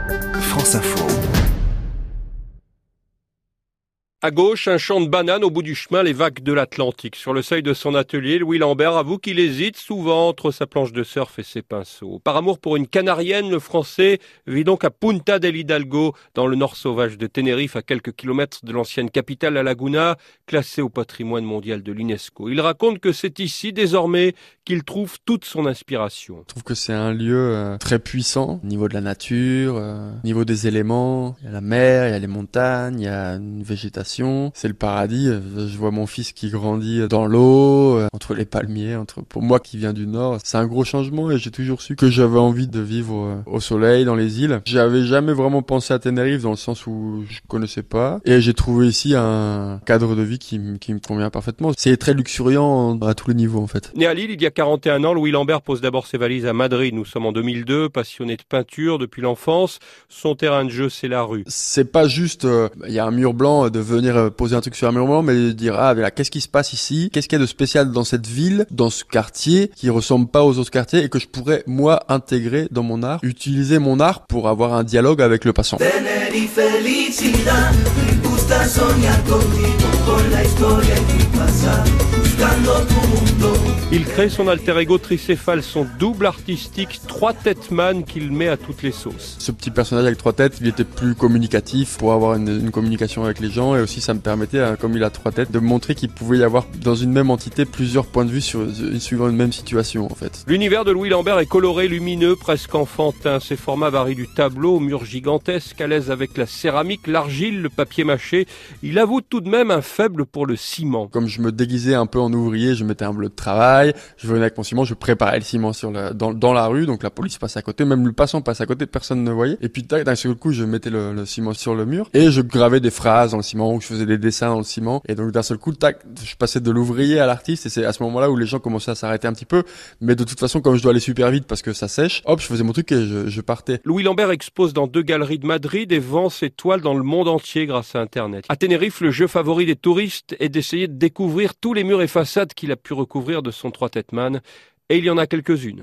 France Info. À gauche, un champ de bananes, au bout du chemin, les vagues de l'Atlantique. Sur le seuil de son atelier, Louis Lambert avoue qu'il hésite souvent entre sa planche de surf et ses pinceaux. Par amour pour une canarienne, le Français vit donc à Punta del Hidalgo, dans le nord sauvage de Tenerife, à quelques kilomètres de l'ancienne capitale La Laguna, classée au patrimoine mondial de l'UNESCO. Il raconte que c'est ici, désormais, qu'il trouve toute son inspiration. Je trouve que c'est un lieu très puissant, au niveau de la nature, au niveau des éléments. Il y a la mer, il y a les montagnes, il y a une végétation. C'est le paradis. Je vois mon fils qui grandit dans l'eau, entre les palmiers. Pour moi qui viens du nord, c'est un gros changement et j'ai toujours su que j'avais envie de vivre au soleil, dans les îles. J'avais jamais vraiment pensé à Tenerife dans le sens où je connaissais pas. Et j'ai trouvé ici un cadre de vie qui me convient parfaitement. C'est très luxuriant à tous les niveaux en fait. Né à Lille il y a 41 ans, Louis Lambert pose d'abord ses valises à Madrid. Nous sommes en 2002, passionné de peinture depuis l'enfance. Son terrain de jeu, c'est la rue. C'est pas juste, il y a un mur blanc, de venir poser un truc sur un mur blanc, mais de dire, voilà, qu'est-ce qui se passe ici? Qu'est-ce qu'il y a de spécial dans cette ville, dans ce quartier, qui ressemble pas aux autres quartiers et que je pourrais, moi, intégrer dans mon art, utiliser mon art pour avoir un dialogue avec le passant. Il crée son alter ego tricéphale, son double artistique, Trois Têtes Man, qu'il met à toutes les sauces. Ce petit personnage avec trois têtes, il était plus communicatif pour avoir une communication avec les gens, et aussi ça me permettait, comme il a trois têtes, de montrer qu'il pouvait y avoir dans une même entité plusieurs points de vue suivant une même situation en fait. L'univers de Louis Lambert est coloré, lumineux, presque enfantin. Ses formats varient du tableau au mur gigantesque, à l'aise avec la céramique, l'argile, le papier mâché. Il avoue tout de même un faible pour le ciment. Comme je me déguisais un peu en ouvrier, je mettais un bleu de travail, je venais avec mon ciment, je préparais le ciment dans la rue, donc la police passe à côté, même le passant passe à côté, personne ne voyait. Et puis d'un seul coup, je mettais le ciment sur le mur et je gravais des phrases dans le ciment ou je faisais des dessins dans le ciment. Et donc d'un seul coup, je passais de l'ouvrier à l'artiste et c'est à ce moment-là où les gens commençaient à s'arrêter un petit peu. Mais de toute façon, comme je dois aller super vite parce que ça sèche, hop, je faisais mon truc et je partais. Louis Lambert expose dans 2 galeries de Madrid et vend ses toiles dans le monde entier grâce à Internet. À Tenerife, le jeu favori des touristes est d'essayer de découvrir tous les murs et façades qu'il a pu recouvrir de son Trois Têtes Man. Et il y en a quelques-unes.